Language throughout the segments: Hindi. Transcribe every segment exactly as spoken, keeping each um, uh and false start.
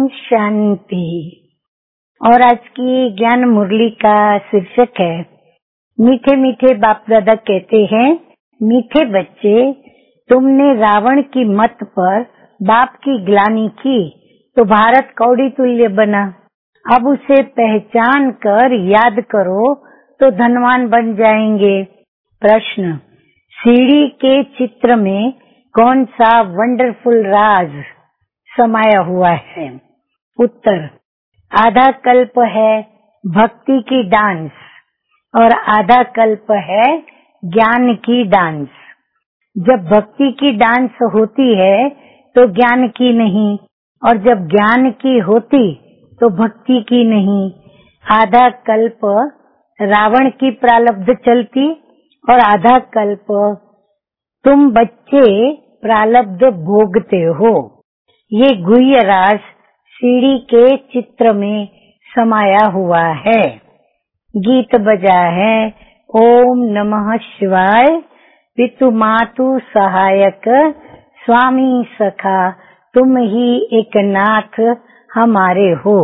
शांति। और आज की ज्ञान मुरली का शीर्षक है मीठे मीठे बाप दादा कहते हैं, मीठे बच्चे, तुमने रावण की मत पर बाप की ग्लानि की तो भारत कौड़ी तुल्य बना। अब उसे पहचान कर याद करो तो धनवान बन जाएंगे। प्रश्न, सीढ़ी के चित्र में कौन सा वंडरफुल राज समाया हुआ है? उत्तर, आधा कल्प है भक्ति की डांस और आधा कल्प है ज्ञान की डांस। जब भक्ति की डांस होती है तो ज्ञान की नहीं, और जब ज्ञान की होती तो भक्ति की नहीं। आधा कल्प रावण की प्रारब्ध चलती और आधा कल्प तुम बच्चे प्रारब्ध भोगते हो। ये गुह्य राज सीढ़ी के चित्र में समाया हुआ है। गीत बजा है, ओम नमः शिवाय, पितु मातु सहायक, स्वामी सखा, तुम ही एक नाथ हमारे हो।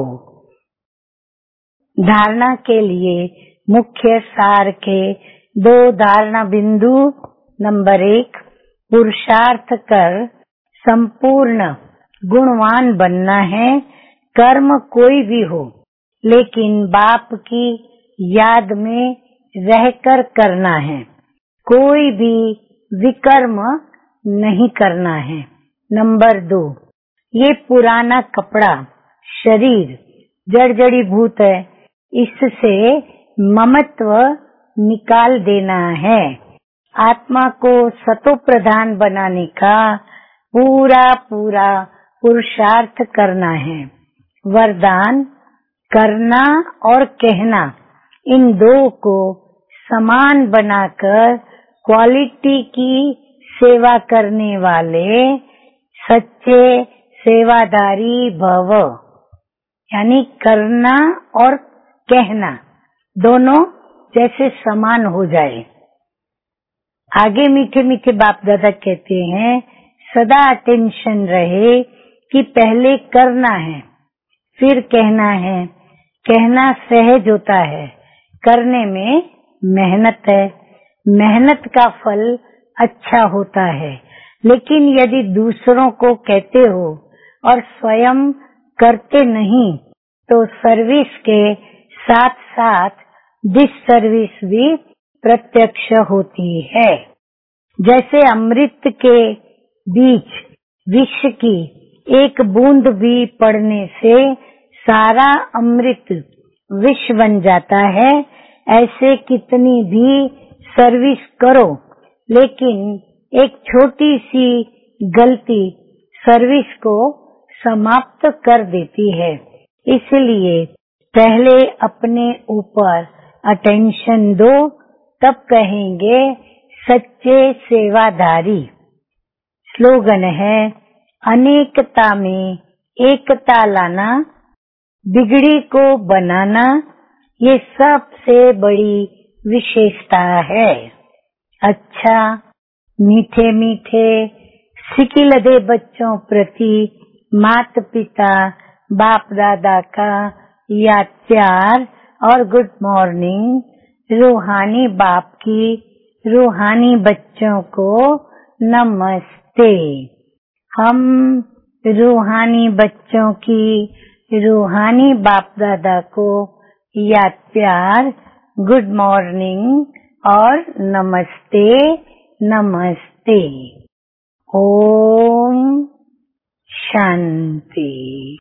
धारणा के लिए मुख्य सार के दो धारणा बिंदु। नंबर एक, पुरुषार्थ कर संपूर्ण गुणवान बनना है। कर्म कोई भी हो लेकिन बाप की याद में रहकर करना है। कोई भी विकर्म नहीं करना है। नंबर दो, ये पुराना कपड़ा शरीर जड़ जड़ी भूत है, इससे ममत्व निकाल देना है। आत्मा को सतो प्रधान बनाने का पूरा पूरा पुरुषार्थ करना है। वरदान, करना और कहना, इन दो को समान बनाकर क्वालिटी की सेवा करने वाले सच्चे सेवादारी भव। यानी करना और कहना दोनों जैसे समान हो जाए। आगे मीठे मीठे बाप दादा कहते हैं, सदा अटेंशन रहे कि पहले करना है फिर कहना है। कहना सहज होता है, करने में मेहनत है। मेहनत का फल अच्छा होता है, लेकिन यदि दूसरों को कहते हो और स्वयं करते नहीं तो सर्विस के साथ साथ डिस सर्विस भी प्रत्यक्ष होती है। जैसे अमृत के बीच विष की एक बूंद भी पड़ने से सारा अमृत विष बन जाता है, ऐसे कितनी भी सर्विस करो लेकिन एक छोटी सी गलती सर्विस को समाप्त कर देती है। इसलिए पहले अपने ऊपर अटेंशन दो, तब कहेंगे सच्चे सेवादारी। स्लोगन है, अनेकता में एकता लाना, बिगड़ी को बनाना, ये सबसे बड़ी विशेषता है। अच्छा, मीठे मीठे सिकिलदे बच्चों प्रति माता पिता बाप दादा का याद प्यार और गुड मॉर्निंग। रूहानी बाप की रूहानी बच्चों को नमस्ते। हम रूहानी बच्चों की रूहानी बाप दादा को याद प्यार, गुड मॉर्निंग और नमस्ते नमस्ते। ओम शांति।